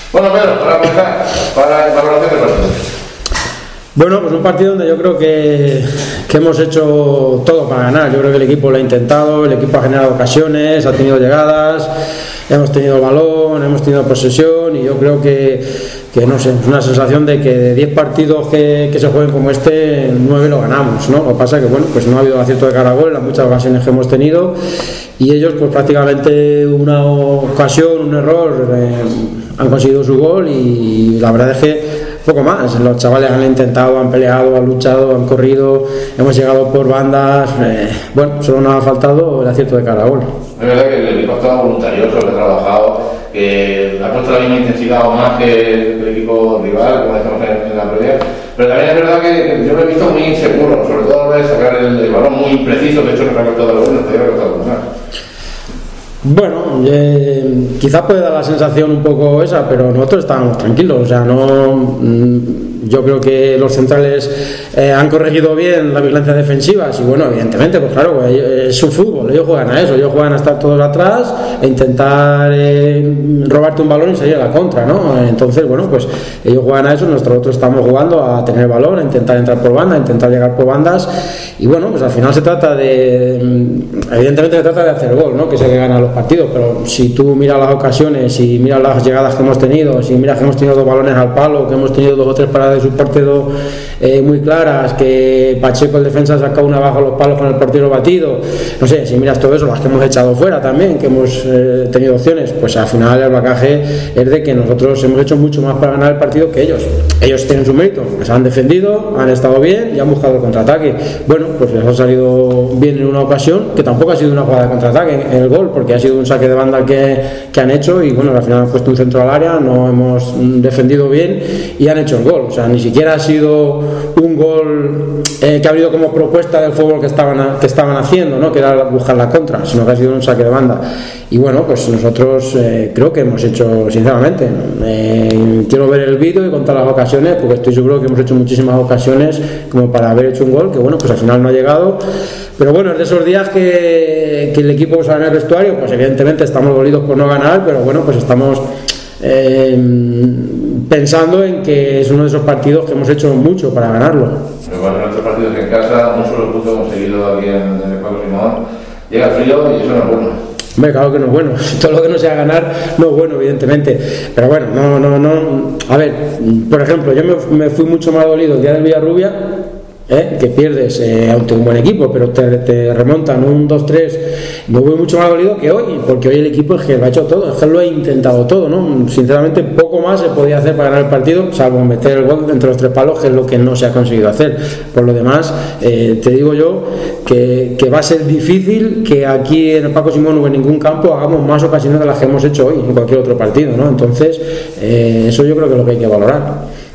Bueno, Pedro, para comenzar, para la valoración del partido. Bueno, pues un partido donde yo creo que hemos hecho todo para ganar. Yo creo que el equipo lo ha intentado, el equipo ha generado ocasiones, ha tenido llegadas, hemos tenido balón, hemos tenido posesión, y yo creo que no sé, es una sensación de que de 10 partidos que se jueguen como este, 9 lo ganamos, ¿no? Lo que pasa es que bueno, pues no ha habido acierto de cara a gol en las muchas ocasiones que hemos tenido, y ellos pues prácticamente una ocasión, un error, han conseguido su gol, y la verdad es que poco más. Los chavales han intentado, han peleado, han luchado, han corrido, hemos llegado por bandas, bueno, solo nos ha faltado el acierto de cara a gol. Es verdad que el equipo ha estado voluntarioso, que ha trabajado, que ha puesto la misma intensidad o más que el equipo rival, como decimos en la previa, pero también es verdad que yo lo he visto muy inseguro, sobre todo a la hora de sacar el balón muy impreciso. De hecho nos ha costado lo bueno, nos ha costado más. Bueno, quizás puede dar la sensación un poco esa, pero nosotros estábamos tranquilos, o sea, no, yo creo que los centrales han corregido bien la vigilancia defensiva, y bueno, evidentemente, pues claro, es su fútbol, ellos juegan a eso, ellos juegan a estar todos atrás e intentar robarte un balón y salir a la contra, ¿no? Entonces, bueno, pues ellos juegan a eso, nosotros estamos jugando a tener el balón, a intentar entrar por banda, a intentar llegar por bandas, y bueno, pues al final se trata evidentemente se trata de hacer gol, ¿no? Que es el que gana los partidos, pero si tú miras las ocasiones, si miras las llegadas que hemos tenido, si miras que hemos tenido 2 balones al palo, que hemos tenido 2 o 3 paradas de su portero muy claras, que Pacheco el defensa ha sacado una abajo a los palos con el portero batido, no sé, si miras todo eso, las que hemos echado fuera también, que hemos tenido opciones, pues al final el bagaje es de que nosotros hemos hecho mucho más para ganar el partido que ellos. Ellos tienen su mérito, se han defendido, han estado bien y han buscado el contraataque. Bueno, pues les ha salido bien en una ocasión, que tampoco ha sido una jugada de contraataque en el gol, porque ha sido un saque de banda que han hecho, y bueno, al final han puesto un centro al área, no hemos defendido bien y han hecho el gol. O sea, ni siquiera ha sido un gol que ha habido como propuesta del fútbol que estaban haciendo, ¿no? Que era buscar la contra, sino que ha sido un saque de banda. Y bueno, pues nosotros creo que hemos hecho, sinceramente, quiero ver el vídeo y contar las ocasiones, porque estoy seguro que hemos hecho muchísimas ocasiones como para haber hecho un gol, que bueno, pues al final no ha llegado. Pero bueno, es de esos días que el equipo sale en el vestuario, pues evidentemente estamos dolidos por no ganar, pero bueno, pues estamos pensando en que es uno de esos partidos que hemos hecho mucho para ganarlo. Pero bueno, en otros partidos que en casa, un solo punto hemos seguido aquí en el Paco Simón, llega el frío y eso no es bueno. Hombre, claro que no es bueno, todo lo que no sea ganar no es bueno, evidentemente, pero bueno, no. A ver, por ejemplo, yo me fui mucho más dolido el día del Villarrubia, que pierdes ante un buen equipo, pero te remontan un 2-3, me voy mucho más dolido que hoy, porque hoy el equipo es que lo ha hecho todo, es que lo ha intentado todo, ¿no? Sinceramente poco más se podía hacer para ganar el partido, salvo meter el gol entre los 3 palos, que es lo que no se ha conseguido hacer. Por lo demás, te digo yo que va a ser difícil que aquí en el Paco Simón o en ningún campo hagamos más ocasiones de las que hemos hecho hoy en cualquier otro partido, ¿no? Entonces eso yo creo que es lo que hay que valorar.